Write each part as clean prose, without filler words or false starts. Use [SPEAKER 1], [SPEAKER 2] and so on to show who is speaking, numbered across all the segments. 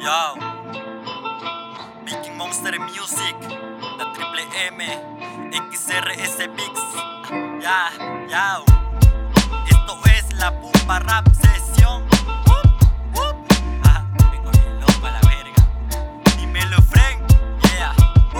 [SPEAKER 1] Yo, Viking Monster Music, la Triple M, XRS Bix. Ya, ya. Esto es la Pumpa Rap Sesión. Vengo bien loco a la verga. Dímelo, Frank. Yeah.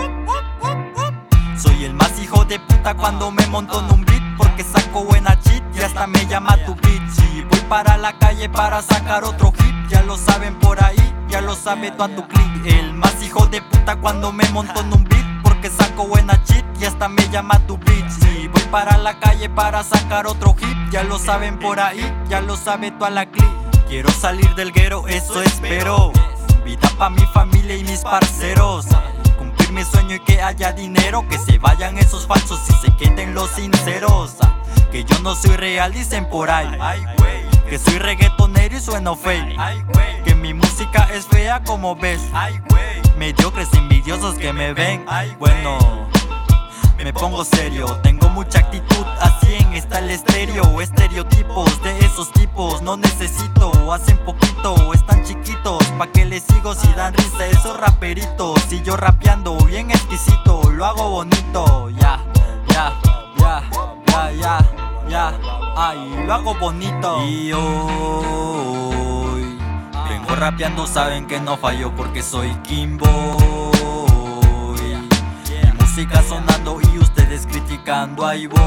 [SPEAKER 1] Soy el más hijo de puta cuando me monto en un beat, porque saco buena cheat y hasta me llama tu bitch. Y voy para la calle para sacar otro hit, ya lo saben por ahí, ya lo sabe toda tu click. El más hijo de puta cuando me monto en un beat, porque saco buena cheat y hasta me llama tu bitch. Y voy para la calle para sacar otro hit, ya lo saben por ahí, ya lo sabe toda la click. Quiero salir del guero, eso espero. Vida pa' mi familia y mis parceros, cumplir mi sueño y que haya dinero. Que se vayan esos falsos y se queden los sinceros. Que yo no soy real, dicen por ahí. Que soy reggaetonero y sueno fake. Que mi música es fea como ves. Mediocres envidiosos que me ven. Bueno, me pongo serio, tengo mucha actitud, así en está el estéreo. Estereotipos de esos tipos no necesito, hacen poquito, están chiquitos, pa' que les sigo si dan risa esos raperitos. Y yo rapeando bien exquisito, lo hago bonito, ya, ya, ya, ya, ya, ya, ay, lo hago bonito. Y hoy vengo rapeando, saben que no fallo porque soy Kimbo. Música sonando y ustedes criticando, ahí voy,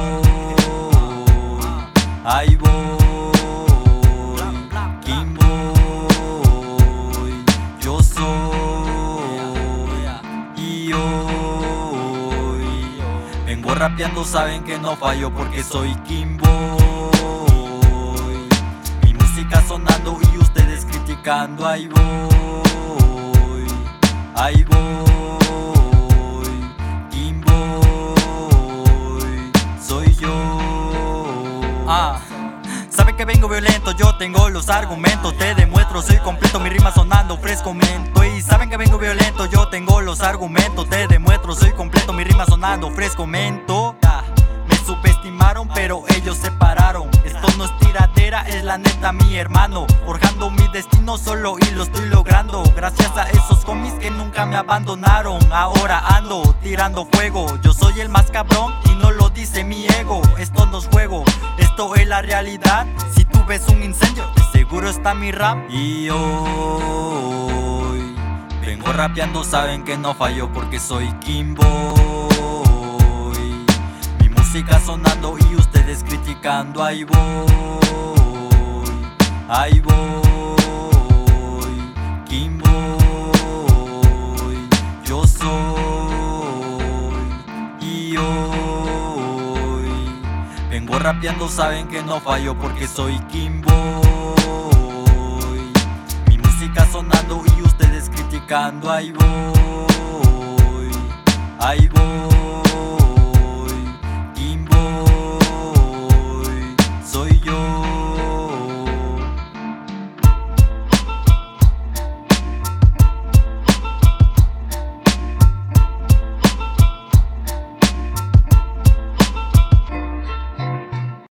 [SPEAKER 1] ahí voy, Kimbo, yo soy. Y hoy vengo rapeando, saben que no fallo porque soy Kimbo. Mi música sonando y ustedes criticando, ahí voy, ahí voy. Saben que vengo violento, yo tengo los argumentos, te demuestro, soy completo, mi rima sonando frescomento. Y saben que vengo violento, yo tengo los argumentos, te demuestro, soy completo, mi rima sonando frescomento. Me subestimaron pero ellos se pararon, esto no es tiradera, es la neta mi hermano. Forjando mi destino solo y lo estoy logrando, gracias a esos homies que nunca me abandonaron. Ahora ando tirando fuego, yo soy el más cabrón y no lo dice mi ego. Esto no es juego, esto es la realidad. Si tú ves un incendio, de seguro está mi rap. Y hoy vengo rapeando, saben que no fallo porque soy Kimbo. Mi música sonando y ustedes criticando, ahí voy, ahí voy, Kimbo, yo soy. Y hoy vengo rapeando, saben que no fallo porque soy Kimbo. Mi música sonando y ustedes criticando, ahí voy, ahí voy.